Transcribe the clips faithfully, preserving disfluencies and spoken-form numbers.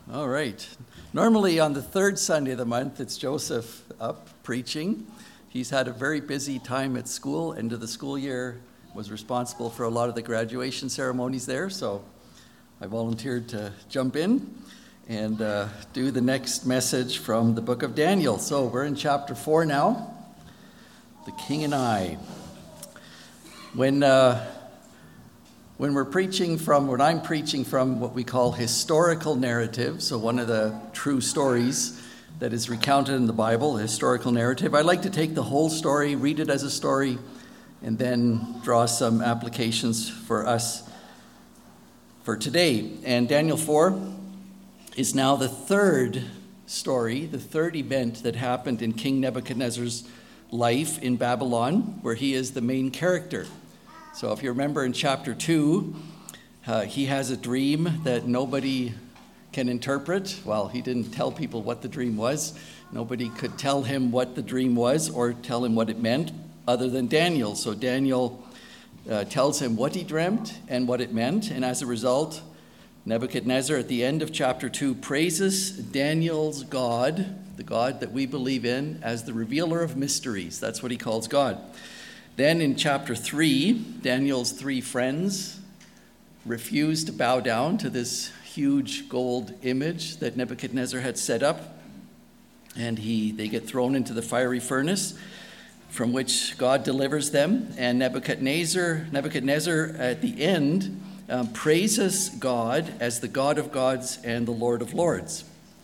All right. Normally on the third Sunday of the month, it's Joseph up preaching. He's had a very busy time at school, end of the school year, was responsible for a lot of the graduation ceremonies there, so I volunteered to jump in and uh, do the next message from the book of Daniel. So we're in chapter four now, The King and I. When uh, when we're preaching from, when I'm preaching from what we call historical narrative, so one of the true stories that is recounted in the Bible, the historical narrative, I like to take the whole story, read it as a story, and then draw some applications for us for today. And Daniel four is now the third story, the third event that happened in King Nebuchadnezzar's life in Babylon, where he is the main character. So if you remember in chapter two, uh, he has a dream that nobody can interpret. Well, he didn't tell people what the dream was. Nobody could tell him what the dream was or tell him what it meant other than Daniel. So Daniel uh, tells him what he dreamt and what it meant. And as a result, Nebuchadnezzar at the end of chapter two praises Daniel's God, the God that we believe in, as the revealer of mysteries. That's what he calls God. Then in chapter three, Daniel's three friends refuse to bow down to this huge gold image that Nebuchadnezzar had set up. And he they get thrown into the fiery furnace from which God delivers them. And Nebuchadnezzar, Nebuchadnezzar at the end um, praises God as the God of gods and the Lord of lords.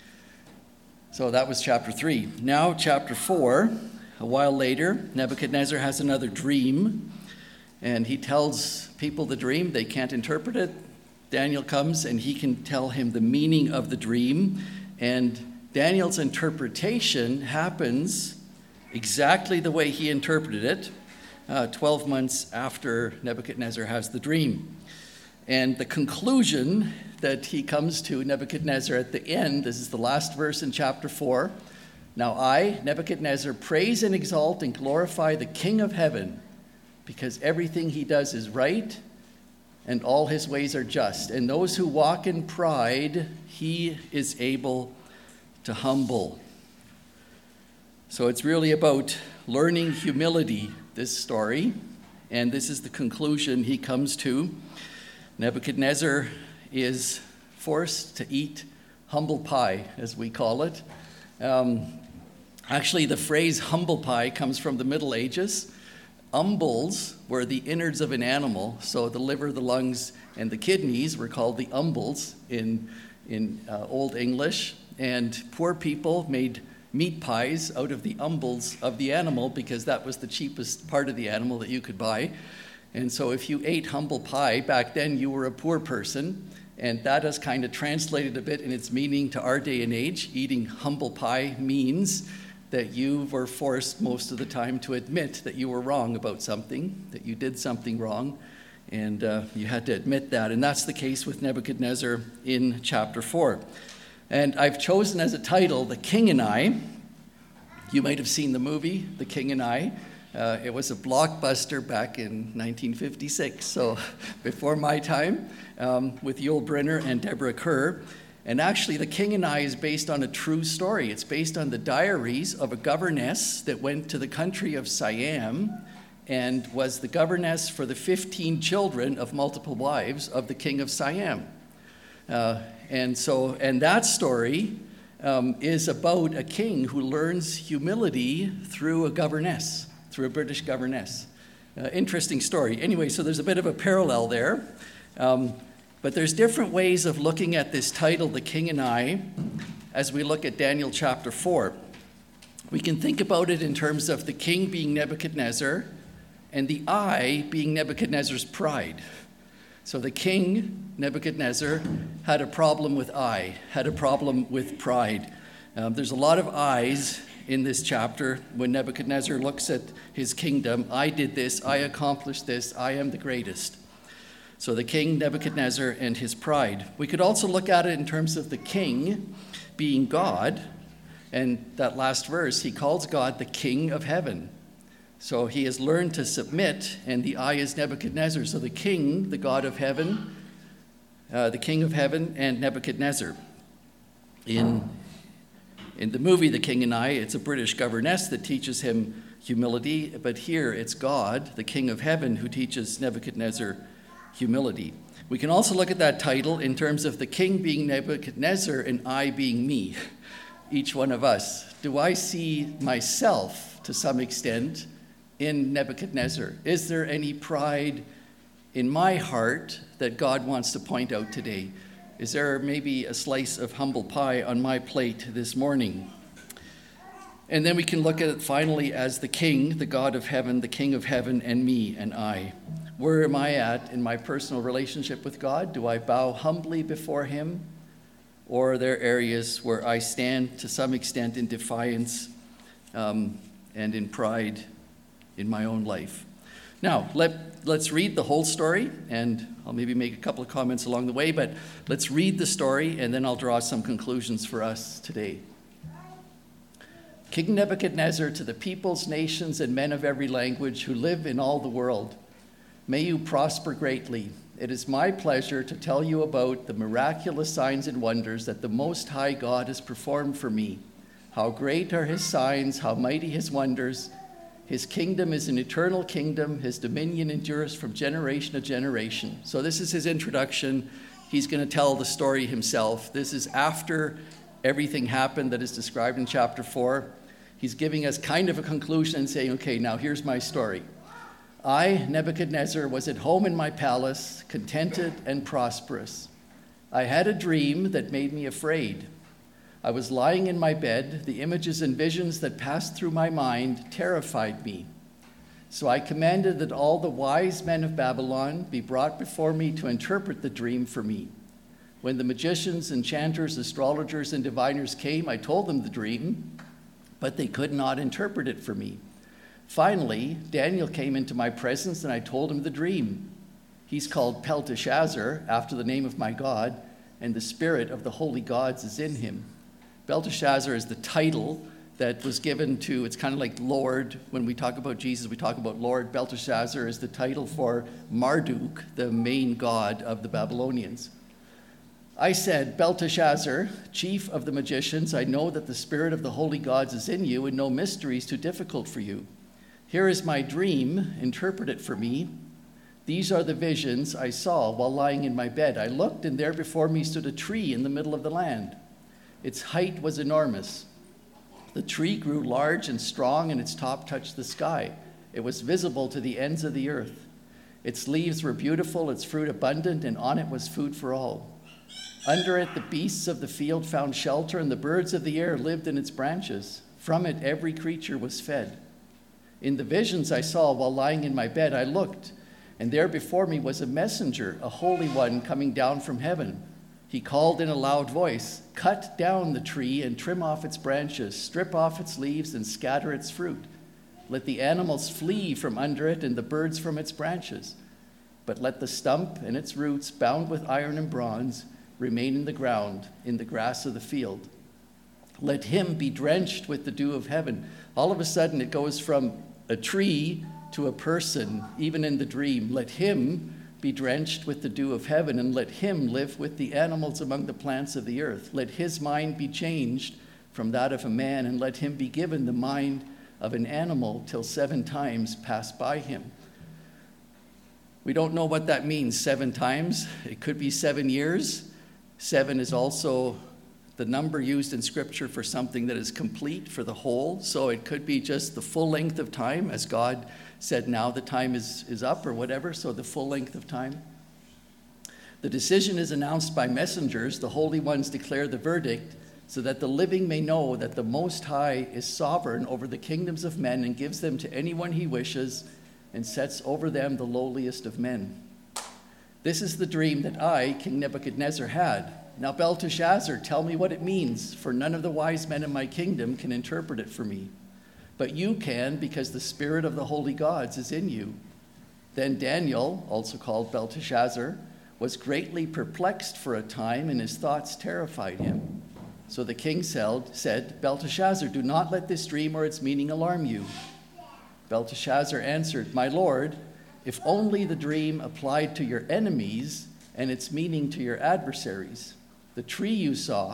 So that was chapter three. Now chapter four. A while later, Nebuchadnezzar has another dream, and he tells people the dream. They can't interpret it. Daniel comes, and he can tell him the meaning of the dream. And Daniel's interpretation happens exactly the way he interpreted it, uh, twelve months after Nebuchadnezzar has the dream. And the conclusion that he comes to, Nebuchadnezzar, at the end, this is the last verse in chapter four, "Now I, Nebuchadnezzar, praise and exalt and glorify the King of heaven, because everything he does is right, and all his ways are just. And those who walk in pride, he is able to humble." So it's really about learning humility, this story, and this is the conclusion he comes to. Nebuchadnezzar is forced to eat humble pie, as we call it. Um, Actually, the phrase humble pie comes from the Middle Ages. Umbles were the innards of an animal, so the liver, the lungs, and the kidneys were called the umbles in, in uh, Old English. And poor people made meat pies out of the umbles of the animal because that was the cheapest part of the animal that you could buy. And so if you ate humble pie, back then you were a poor person. And that has kind of translated a bit in its meaning to our day and age. Eating humble pie means that you were forced most of the time to admit that you were wrong about something, that you did something wrong, and uh, you had to admit that. And that's the case with Nebuchadnezzar in chapter four. And I've chosen as a title, The King and I. You might have seen the movie, The King and I. Uh, it was a blockbuster back in nineteen fifty-six, so before my time, um, with Yul Brynner and Deborah Kerr. And actually, The King and I is based on a true story. It's based on the diaries of a governess that went to the country of Siam and was the governess for the fifteen children of multiple wives of the king of Siam. Uh, and so, and that story um, is about a king who learns humility through a governess, through a British governess. Uh, interesting story. Anyway, so there's a bit of a parallel there. Um, But there's different ways of looking at this title, The King and I, as we look at Daniel chapter four. We can think about it in terms of the king being Nebuchadnezzar and the I being Nebuchadnezzar's pride. So the king, Nebuchadnezzar, had a problem with I, had a problem with pride. Um, there's a lot of I's in this chapter when Nebuchadnezzar looks at his kingdom. I did this, I accomplished this, I am the greatest. So the king, Nebuchadnezzar, and his pride. We could also look at it in terms of the king being God. And that last verse, he calls God the King of heaven. So he has learned to submit, and the I is Nebuchadnezzar. So the king, the God of heaven, uh, the King of heaven, and Nebuchadnezzar. In, in the movie The King and I, it's a British governess that teaches him humility, but here it's God, the King of Heaven, who teaches Nebuchadnezzar humility. We can also look at that title in terms of the king being Nebuchadnezzar and I being me, each one of us. Do I see myself, to some extent, in Nebuchadnezzar? Is there any pride in my heart that God wants to point out today? Is there maybe a slice of humble pie on my plate this morning? And then we can look at it finally as the king, the God of heaven, the King of heaven, and me and I. Where am I at in my personal relationship with God? Do I bow humbly before him? Or are there areas where I stand to some extent in defiance um, and in pride in my own life? Now, let, let's read the whole story, and I'll maybe make a couple of comments along the way, but let's read the story, and then I'll draw some conclusions for us today. King Nebuchadnezzar, to the peoples, nations, and men of every language who live in all the world, may you prosper greatly. It is my pleasure to tell you about the miraculous signs and wonders that the Most High God has performed for me. How great are his signs, how mighty his wonders. His kingdom is an eternal kingdom. His dominion endures from generation to generation. So this is his introduction. He's going to tell the story himself. This is after everything happened that is described in chapter four. He's giving us kind of a conclusion and saying, okay, now here's my story. I, Nebuchadnezzar, was at home in my palace, contented and prosperous. I had a dream that made me afraid. I was lying in my bed. The images and visions that passed through my mind terrified me. So I commanded that all the wise men of Babylon be brought before me to interpret the dream for me. When the magicians, enchanters, astrologers, and diviners came, I told them the dream, but they could not interpret it for me. Finally, Daniel came into my presence, and I told him the dream. He's called Belteshazzar, after the name of my God, and the spirit of the holy gods is in him. Belteshazzar is the title that was given to, it's kind of like Lord. When we talk about Jesus, we talk about Lord. Belteshazzar is the title for Marduk, the main god of the Babylonians. I said, Belteshazzar, chief of the magicians, I know that the spirit of the holy gods is in you, and no mystery is too difficult for you. Here is my dream, interpret it for me. These are the visions I saw while lying in my bed. I looked, and there before me stood a tree in the middle of the land. Its height was enormous. The tree grew large and strong, and its top touched the sky. It was visible to the ends of the earth. Its leaves were beautiful, its fruit abundant, and on it was food for all. Under it, the beasts of the field found shelter, and the birds of the air lived in its branches. From it, every creature was fed. In the visions I saw while lying in my bed, I looked, and there before me was a messenger, a holy one coming down from heaven. He called in a loud voice, cut down the tree and trim off its branches, strip off its leaves and scatter its fruit. Let the animals flee from under it and the birds from its branches. But let the stump and its roots, bound with iron and bronze, remain in the ground, in the grass of the field. Let him be drenched with the dew of heaven. All of a sudden, it goes from a tree to a person, even in the dream. Let him be drenched with the dew of heaven, and let him live with the animals among the plants of the earth. Let his mind be changed from that of a man, and let him be given the mind of an animal till seven times pass by him. We don't know what that means, seven times. It could be seven years. Seven is also the number used in Scripture for something that is complete, for the whole. So it could be just the full length of time, as God said, now the time is, is up or whatever, so the full length of time. The decision is announced by messengers. The holy ones declare the verdict so that the living may know that the Most High is sovereign over the kingdoms of men and gives them to anyone he wishes and sets over them the lowliest of men. This is the dream that I, King Nebuchadnezzar, had. Now, Belteshazzar, tell me what it means, for none of the wise men in my kingdom can interpret it for me. But you can, because the spirit of the holy gods is in you. Then Daniel, also called Belteshazzar, was greatly perplexed for a time, and his thoughts terrified him. So the king said, Belteshazzar, do not let this dream or its meaning alarm you. Belteshazzar answered, my lord, if only the dream applied to your enemies and its meaning to your adversaries. The tree you saw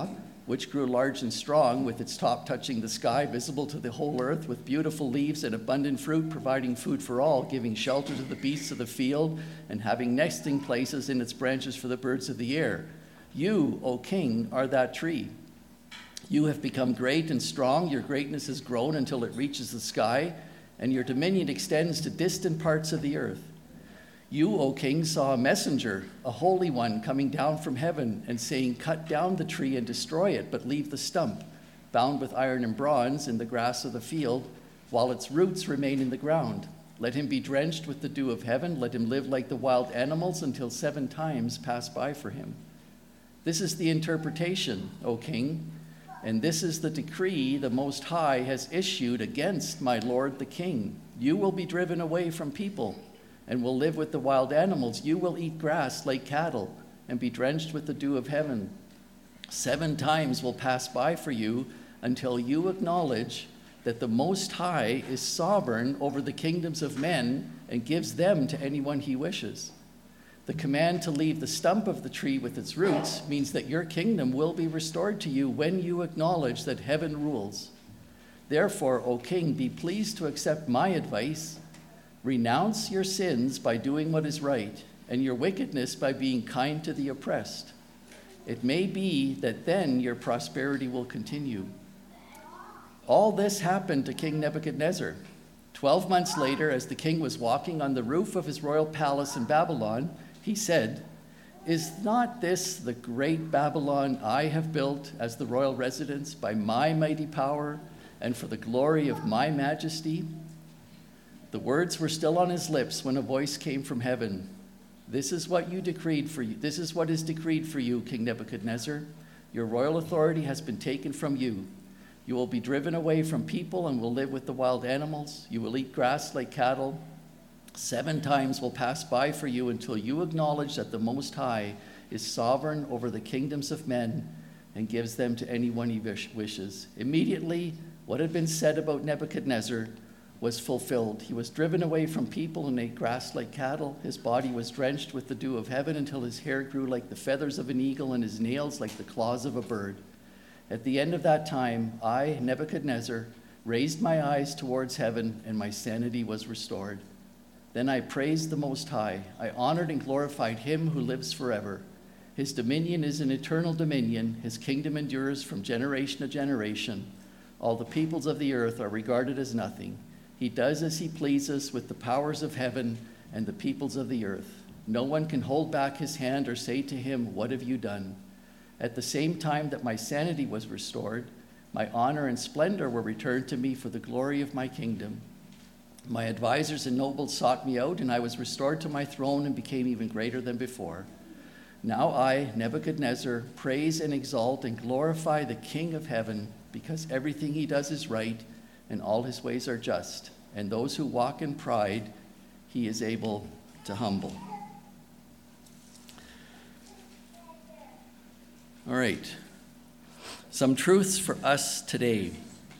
which grew large and strong, with its top touching the sky, visible to the whole earth, with beautiful leaves and abundant fruit, providing food for all, giving shelter to the beasts of the field, and having nesting places in its branches for the birds of the air. You, O king, are that tree. You have become great and strong. Your greatness has grown until it reaches the sky, and your dominion extends to distant parts of the earth. You, O king, saw a messenger, a holy one, coming down from heaven and saying, cut down the tree and destroy it, but leave the stump, bound with iron and bronze, in the grass of the field, while its roots remain in the ground. Let him be drenched with the dew of heaven. Let him live like the wild animals until seven times pass by for him. This is the interpretation, O king, and this is the decree the Most High has issued against my lord the king. You will be driven away from people and will live with the wild animals. You will eat grass like cattle and be drenched with the dew of heaven. Seven times will pass by for you until you acknowledge that the Most High is sovereign over the kingdoms of men and gives them to anyone he wishes. The command to leave the stump of the tree with its roots means that your kingdom will be restored to you when you acknowledge that heaven rules. Therefore, O king, be pleased to accept my advice. Renounce your sins by doing what is right, and your wickedness by being kind to the oppressed. It may be that then your prosperity will continue. All this happened to King Nebuchadnezzar. Twelve months later, as the king was walking on the roof of his royal palace in Babylon, he said, is not this the great Babylon I have built as the royal residence by my mighty power and for the glory of my majesty? The words were still on his lips when a voice came from heaven. This is what you decreed for you. This is what is decreed for you, King Nebuchadnezzar. Your royal authority has been taken from you. You will be driven away from people and will live with the wild animals. You will eat grass like cattle. Seven times will pass by for you until you acknowledge that the Most High is sovereign over the kingdoms of men and gives them to anyone he wishes. Immediately, what had been said about Nebuchadnezzar was fulfilled. He was driven away from people and ate grass like cattle. His body was drenched with the dew of heaven until his hair grew like the feathers of an eagle and his nails like the claws of a bird. At the end of that time, I, Nebuchadnezzar, raised my eyes towards heaven, and my sanity was restored. Then I praised the Most High. I honored and glorified him who lives forever. His dominion is an eternal dominion. His kingdom endures from generation to generation. All the peoples of the earth are regarded as nothing. He does as he pleases with the powers of heaven and the peoples of the earth. No one can hold back his hand or say to him, what have you done? At the same time that my sanity was restored, my honor and splendor were returned to me for the glory of my kingdom. My advisors and nobles sought me out, and I was restored to my throne and became even greater than before. Now I, Nebuchadnezzar, praise and exalt and glorify the King of heaven, because everything he does is right and all his ways are just, and those who walk in pride he is able to humble. All right, some truths for us today.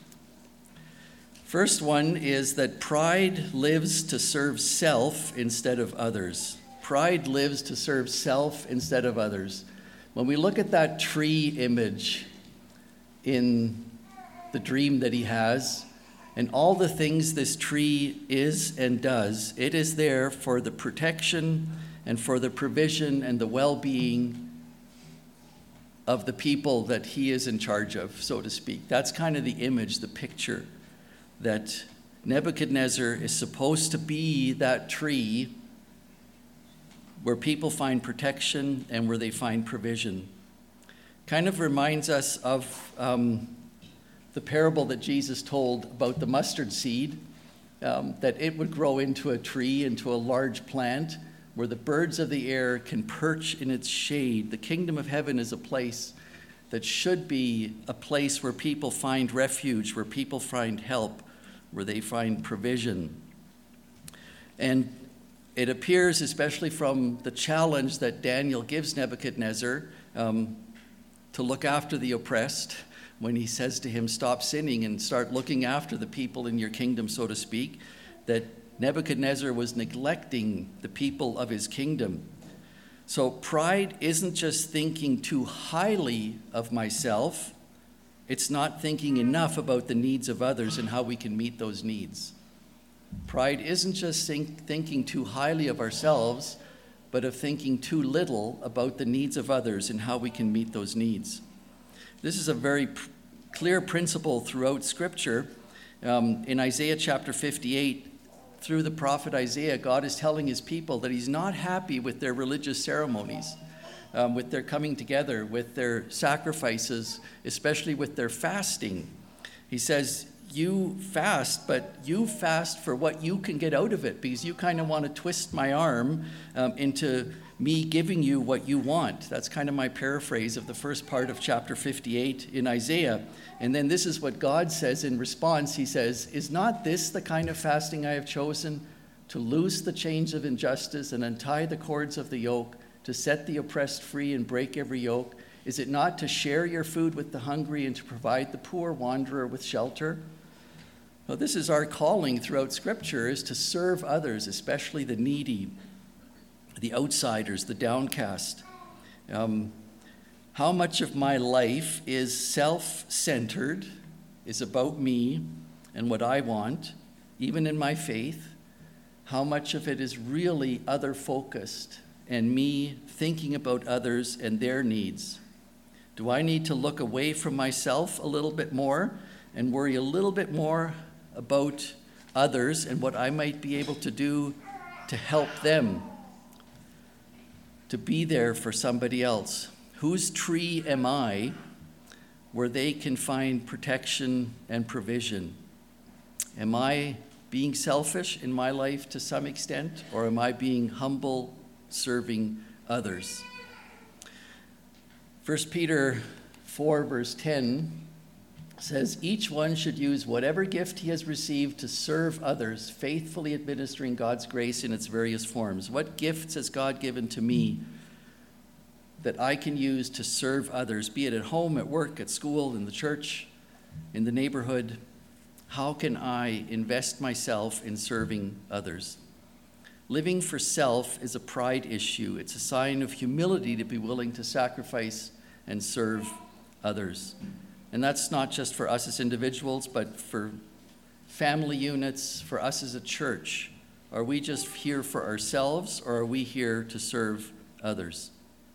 First one is that pride lives to serve self instead of others. Pride lives to serve self instead of others. When we look at that tree image in the dream that he has, and all the things this tree is and does, it is there for the protection and for the provision and the well-being of the people that he is in charge of, so to speak. That's kind of the image, the picture, that Nebuchadnezzar is supposed to be that tree where people find protection and where they find provision. Kind of reminds us of um, the parable that Jesus told about the mustard seed, um, that it would grow into a tree, into a large plant, where the birds of the air can perch in its shade. The kingdom of heaven is a place that should be a place where people find refuge, where people find help, where they find provision. And it appears, especially from the challenge that Daniel gives Nebuchadnezzar, um, to look after the oppressed, when he says to him, stop sinning and start looking after the people in your kingdom, so to speak, that Nebuchadnezzar was neglecting the people of his kingdom. So pride isn't just thinking too highly of myself. It's not thinking enough about the needs of others and how we can meet those needs. Pride isn't just think, thinking too highly of ourselves, but of thinking too little about the needs of others and how we can meet those needs. This is a very pr- clear principle throughout Scripture. Um, in Isaiah chapter fifty-eight, through the prophet Isaiah, God is telling his people that he's not happy with their religious ceremonies, um, with their coming together, with their sacrifices, especially with their fasting. He says, you fast, but you fast for what you can get out of it, because you kind of want to twist my arm um, into me giving you what you want. That's kind of my paraphrase of the first part of chapter fifty-eight in Isaiah. And then this is what God says in response. He says, is not this the kind of fasting I have chosen? To loose the chains of injustice and untie the cords of the yoke, to set the oppressed free and break every yoke? Is it not to share your food with the hungry and to provide the poor wanderer with shelter? Well, this is our calling throughout Scripture, is to serve others, especially the needy, the outsiders, the downcast. Um, how much of my life is self-centered, is about me and what I want, even in my faith? How much of it is really other-focused and me thinking about others and their needs? Do I need to look away from myself a little bit more and worry a little bit more about others and what I might be able to do to help them, to be there for somebody else? Whose tree am I where they can find protection and provision? Am I being selfish in my life to some extent, or am I being humble, serving others? First Peter four, verse ten says, each one should use whatever gift he has received to serve others, faithfully administering God's grace in its various forms. What gifts has God given to me that I can use to serve others, be it at home, at work, at school, in the church, in the neighborhood? How can I invest myself in serving others? Living for self is a pride issue. It's a sign of humility to be willing to sacrifice and serve others. And that's not just for us as individuals, but for family units, for us as a church. Are we just here for ourselves, or are we here to serve others?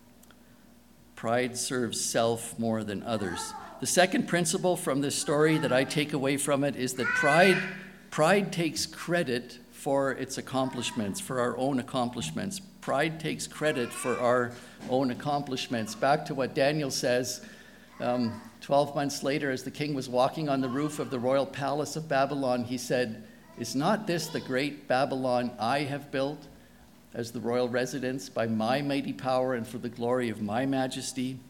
Pride serves self more than others. The second principle from this story that I take away from it is that pride, pride takes credit for its accomplishments, for our own accomplishments. Pride takes credit for our own accomplishments. Back to what Daniel says, um, twelve months later, as the king was walking on the roof of the royal palace of Babylon, he said, is not this the great Babylon I have built as the royal residence by my mighty power and for the glory of my majesty?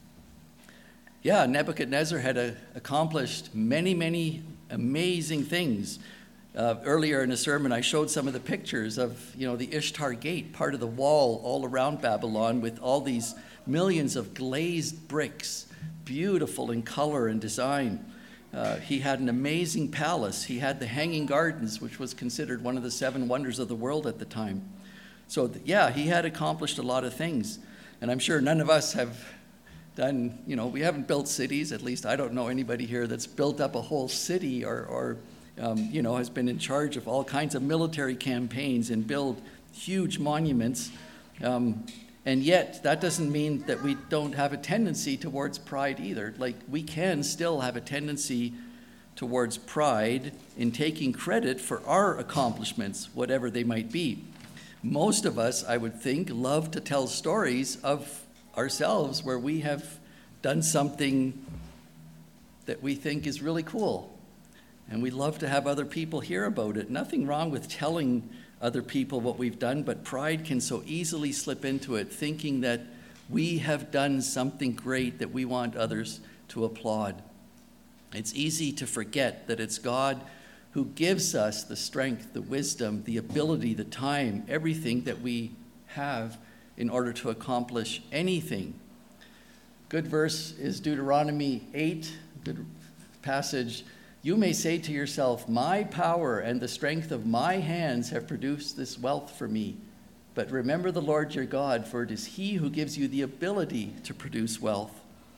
Yeah, Nebuchadnezzar had uh, accomplished many, many amazing things. Uh, earlier in a sermon, I showed some of the pictures of, you know, the Ishtar Gate, part of the wall all around Babylon, with all these millions of glazed bricks, beautiful in color and design. Uh, he had an amazing palace. He had the Hanging Gardens, which was considered one of the seven wonders of the world at the time. So, yeah, he had accomplished a lot of things. And I'm sure none of us have done, you know, we haven't built cities. At least I don't know anybody here that's built up a whole city or, or um, you know, has been in charge of all kinds of military campaigns and build huge monuments. Um, and yet, that doesn't mean that we don't have a tendency towards pride either. Like, we can still have a tendency towards pride in taking credit for our accomplishments, whatever they might be. Most of us, I would think, love to tell stories of ourselves where we have done something that we think is really cool. And we love to have other people hear about it. Nothing wrong with telling other people what we've done, but pride can so easily slip into it, thinking that we have done something great that we want others to applaud. It's easy to forget that it's God who gives us the strength, the wisdom, the ability, the time, everything that we have in order to accomplish anything. Good verse is Deuteronomy eight, good passage. You may say to yourself, my power and the strength of my hands have produced this wealth for me. but remember the Lord your God, for it is he who gives you the ability to produce wealth.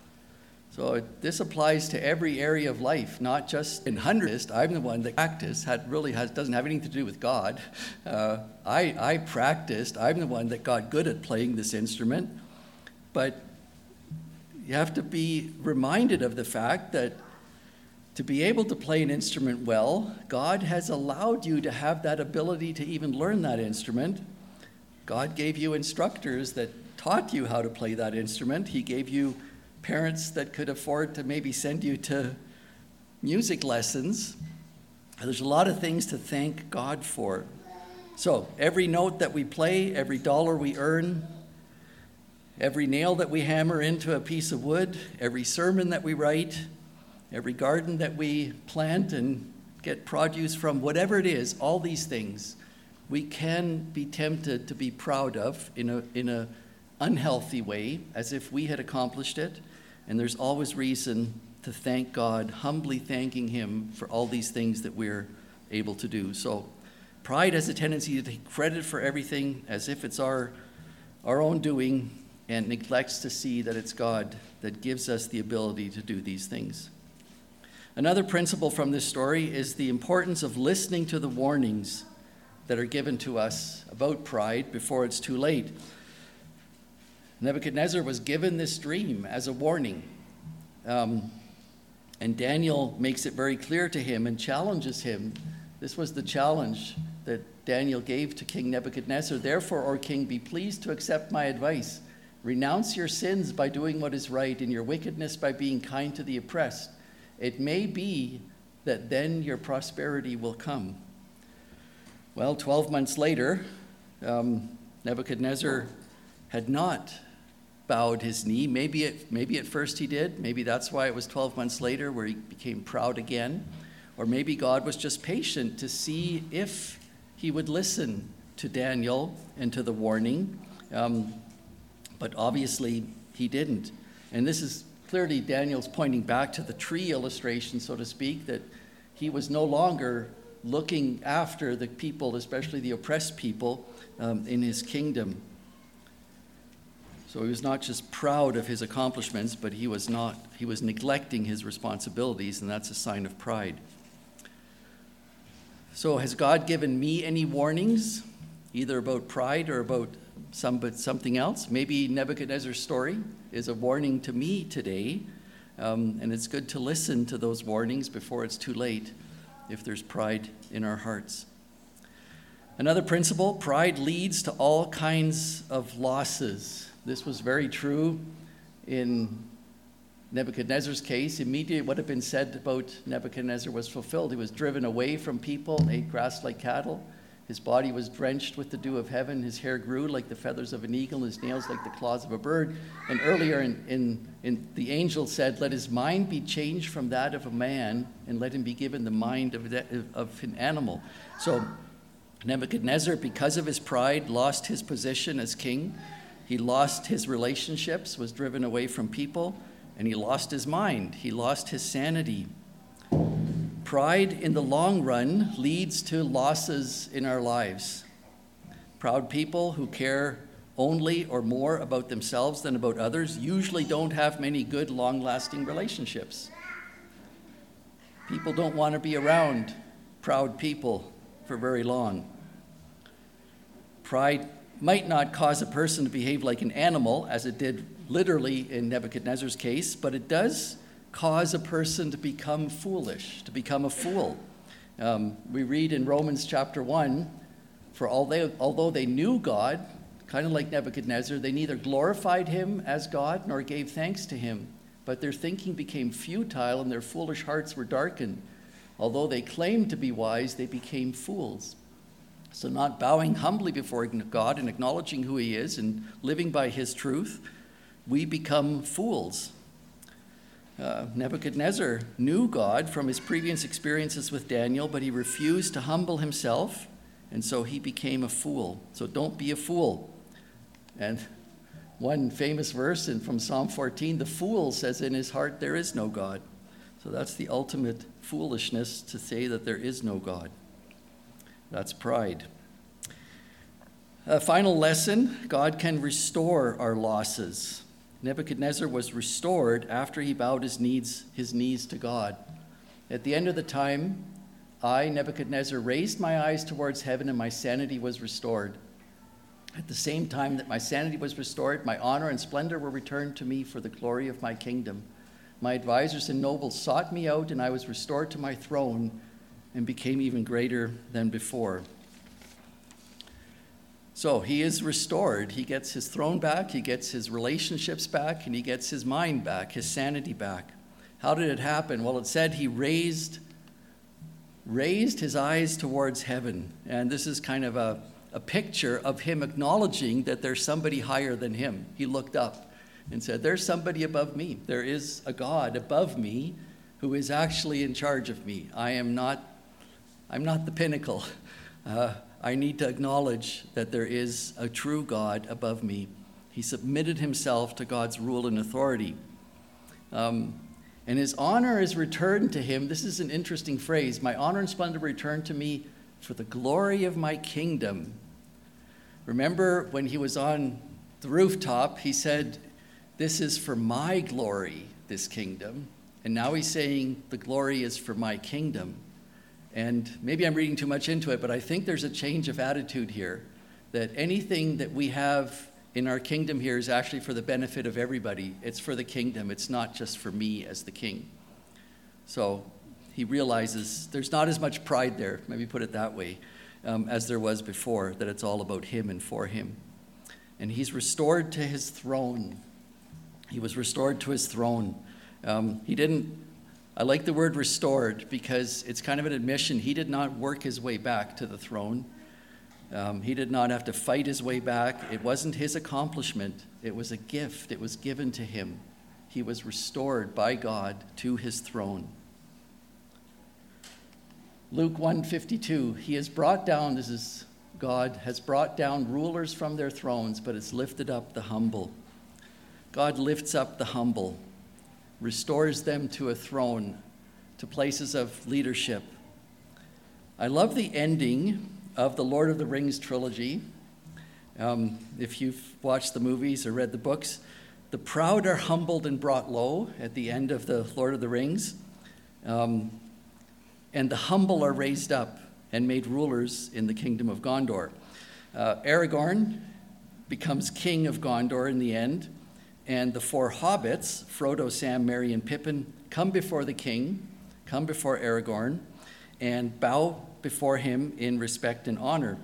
So this applies to every area of life, not just in hundredist. I'm the one that practiced. Had really has doesn't have anything to do with God. Uh, I I practiced. I'm the one that got good at playing this instrument. But you have to be reminded of the fact that to be able to play an instrument well, God has allowed you to have that ability to even learn that instrument. God gave you instructors that taught you how to play that instrument. He gave you parents that could afford to maybe send you to music lessons. There's a lot of things to thank God for. So every note that we play, every dollar we earn, every nail that we hammer into a piece of wood, every sermon that we write, every garden that we plant and get produce from, whatever it is, all these things we can be tempted to be proud of in a in a unhealthy way, as if we had accomplished it. And there's always reason to thank God, humbly thanking him for all these things that we're able to do. So pride has a tendency to take credit for everything as if it's our our own doing, and neglects to see that it's God that gives us the ability to do these things. Another principle from this story is the importance of listening to the warnings that are given to us about pride before it's too late. Nebuchadnezzar was given this dream as a warning. Um, and Daniel makes it very clear to him and challenges him. This was the challenge that Daniel gave to King Nebuchadnezzar. Therefore, O king, be pleased to accept my advice. Renounce your sins by doing what is right, and your wickedness by being kind to the oppressed. It may be that then your prosperity will come. Well, twelve months later, um, Nebuchadnezzar had not bowed his knee. Maybe it, maybe at first he did. Maybe that's why it was twelve months later where he became proud again. Or maybe God was just patient to see if he would listen to Daniel and to the warning. Um, but obviously he didn't. And this is clearly Daniel's pointing back to the tree illustration, so to speak, that he was no longer looking after the people, especially the oppressed people um, in his kingdom. So he was not just proud of his accomplishments, but he was not, he was neglecting his responsibilities, and that's a sign of pride. So has God given me any warnings, either about pride or about some, but something else? Maybe Nebuchadnezzar's story is a warning to me today, um, and it's good to listen to those warnings before it's too late if there's pride in our hearts. Another principle, pride leads to all kinds of losses. This was very true in Nebuchadnezzar's case. Immediately what had been said about Nebuchadnezzar was fulfilled. He was driven away from people and ate grass like cattle. His body was drenched with the dew of heaven. His hair grew like the feathers of an eagle, his nails like the claws of a bird. And earlier in, in, in the angel said, let his mind be changed from that of a man, and let him be given the mind of, that, of an animal. So Nebuchadnezzar, because of his pride, lost his position as king. He lost his relationships, was driven away from people, and he lost his mind. He lost his sanity. Pride in the long run leads to losses in our lives. Proud people who care only or more about themselves than about others usually don't have many good, long-lasting relationships. People don't want to be around proud people for very long. Pride might not cause a person to behave like an animal, as it did literally in Nebuchadnezzar's case, but it does cause a person to become foolish, to become a fool. Um, we read in Romans chapter one, for although they knew God, kind of like Nebuchadnezzar, they neither glorified him as God nor gave thanks to him, but their thinking became futile and their foolish hearts were darkened. Although they claimed to be wise, they became fools. So not bowing humbly before God and acknowledging who he is and living by his truth, we become fools. Uh, Nebuchadnezzar knew God from his previous experiences with Daniel, but he refused to humble himself, and so he became a fool. So don't be a fool. And one famous verse in, from Psalm fourteen, the fool says in his heart, there is no God. So that's the ultimate foolishness, to say that there is no God. That's pride. A final lesson, God can restore our losses. Nebuchadnezzar was restored after he bowed his knees, his knees to God. At the end of the time, I, Nebuchadnezzar, raised my eyes towards heaven and my sanity was restored. At the same time that my sanity was restored, my honor and splendor were returned to me for the glory of my kingdom. My advisors and nobles sought me out, and I was restored to my throne and became even greater than before. So he is restored. He gets his throne back, he gets his relationships back, and he gets his mind back, his sanity back. How did it happen? Well, it said he raised, raised his eyes towards heaven. And this is kind of a, a picture of him acknowledging that there's somebody higher than him. He looked up and said, there's somebody above me. There is a God above me who is actually in charge of me. I am not, I'm not the pinnacle. Uh, I need to acknowledge that there is a true God above me. He submitted himself to God's rule and authority. Um, and his honor is returned to him. This is an interesting phrase. My honor and splendor returned to me for the glory of my kingdom. Remember when he was on the rooftop, he said, this is for my glory, this kingdom. And now he's saying the glory is for my kingdom. And maybe I'm reading too much into it, but I think there's a change of attitude here, that anything that we have in our kingdom here is actually for the benefit of everybody. It's for the kingdom. It's not just for me as the king. So he realizes there's not as much pride there, maybe put it that way, um, as there was before, that it's all about him and for him. And he's restored to his throne. He was restored to his throne. Um, he didn't I like the word restored because it's kind of an admission. He did not work his way back to the throne. Um, he did not have to fight his way back. It wasn't his accomplishment. It was a gift. It was given to him. He was restored by God to his throne. Luke one fifty-two, he has brought down, this is God, has brought down rulers from their thrones, but has lifted up the humble. God lifts up the humble, restores them to a throne, to places of leadership. I love the ending of the Lord of the Rings trilogy. Um, if you've watched the movies or read the books, the proud are humbled and brought low at the end of the Lord of the Rings. Um, and the humble are raised up and made rulers in the kingdom of Gondor. Uh, Aragorn becomes king of Gondor in the end. And the four hobbits, Frodo, Sam, Merry, and Pippin, come before the king, come before Aragorn, and bow before him in respect and honor.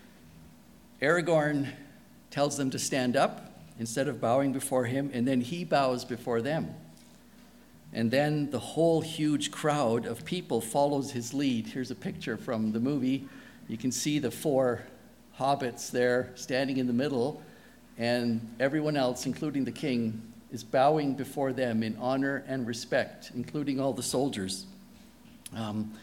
Aragorn tells them to stand up instead of bowing before him, and then he bows before them. And then the whole huge crowd of people follows his lead. Here's a picture from the movie. You can see the four hobbits there standing in the middle, and everyone else, including the king, is bowing before them in honor and respect, including all the soldiers. Um,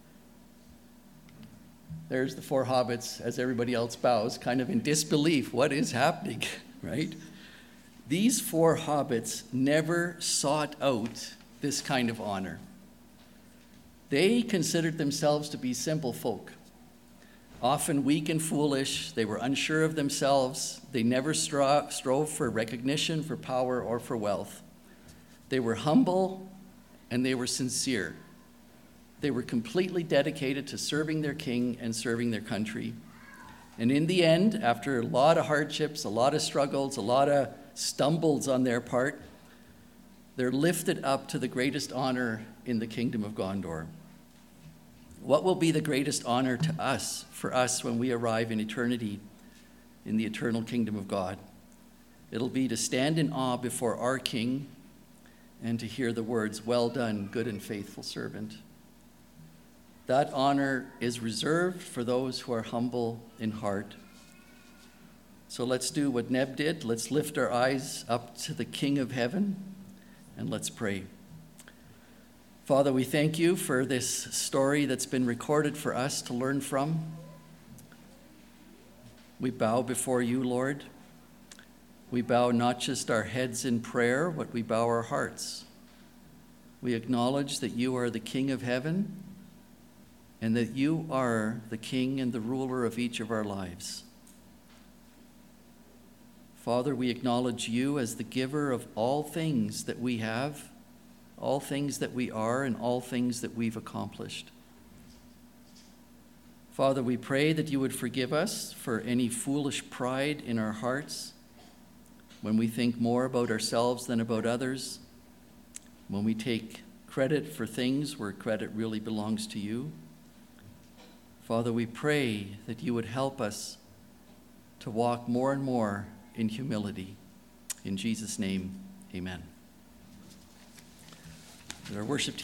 there's the four hobbits as everybody else bows, kind of in disbelief. What is happening, right? These four hobbits never sought out this kind of honor. They considered themselves to be simple folk. Often weak and foolish, they were unsure of themselves. They never stro- strove for recognition, for power, or for wealth. They were humble and they were sincere. They were completely dedicated to serving their king and serving their country. And in the end, after a lot of hardships, a lot of struggles, a lot of stumbles on their part, they're lifted up to the greatest honor in the kingdom of Gondor. What will be the greatest honor to us, for us, when we arrive in eternity, in the eternal kingdom of God? It'll be to stand in awe before our King and to hear the words, "Well done, good and faithful servant." That honor is reserved for those who are humble in heart. So let's do what Neb did. Let's lift our eyes up to the King of heaven, and let's pray. Father, we thank you for this story that's been recorded for us to learn from. We bow before you, Lord. We bow not just our heads in prayer, but we bow our hearts. We acknowledge that you are the King of heaven and that you are the King and the ruler of each of our lives. Father, we acknowledge you as the giver of all things that we have, all things that we are, and all things that we've accomplished. Father, we pray that you would forgive us for any foolish pride in our hearts, when we think more about ourselves than about others, when we take credit for things where credit really belongs to you. Father, we pray that you would help us to walk more and more in humility. In Jesus' name, amen. Our worship team